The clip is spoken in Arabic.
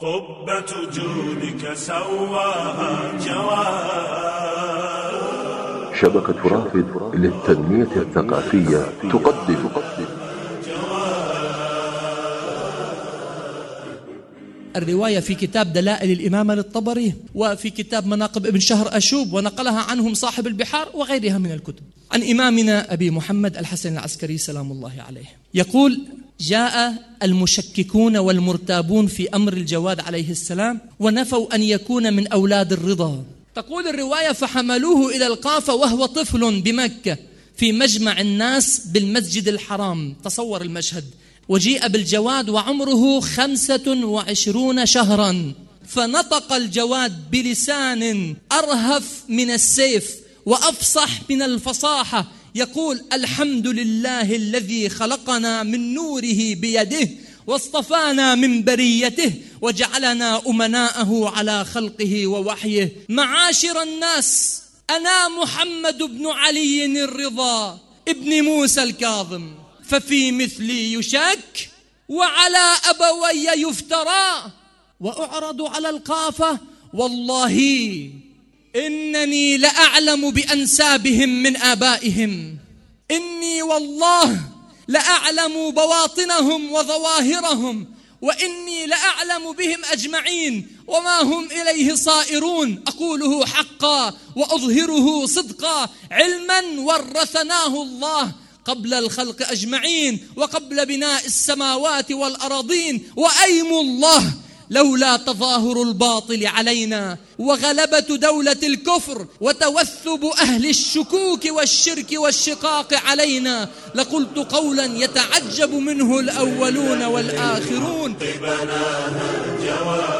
قبة جودك سواها جواد. شبكة رافد للتنمية الثقافية تقدم الرواية في كتاب دلائل الإمامة للطبري، وفي كتاب مناقب ابن شهر أشوب، ونقلها عنهم صاحب البحار وغيرها من الكتب، عن إمامنا أبي محمد الحسن العسكري سلام الله عليه. يقول: جاء المشككون والمرتابون في أمر الجواد عليه السلام ونفوا أن يكون من أولاد الرضا. تقول الرواية: فحملوه إلى القافة وهو طفل بمكة في مجمع الناس بالمسجد الحرام. تصور المشهد. وجيء بالجواد وعمره 25 شهرا، فنطق الجواد بلسان أرهف من السيف وأفصح من الفصاحة، يقول: الحمد لله الذي خلقنا من نوره بيده واصطفانا من بريته وجعلنا أمناءه على خلقه ووحيه. معاشر الناس، أنا محمد بن علي الرضا ابن موسى الكاظم، ففي مثلي يشك وعلى أبوي يفترى، وأعرض على القافة والله إنني لأعلم بأنسابهم من آبائهم، إني والله لأعلم بواطنهم وظواهرهم، وإني لأعلم بهم أجمعين وما هم إليه صائرون. أقوله حقا وأظهره صدقا، علما ورثناه الله قبل الخلق أجمعين وقبل بناء السماوات والأراضين، وأيم الله لولا تظاهر الباطل علينا وغلبة دولة الكفر وتوثب أهل الشكوك والشرك والشقاق علينا لقلت قولا يتعجب منه الأولون والآخرون. بناها الجواد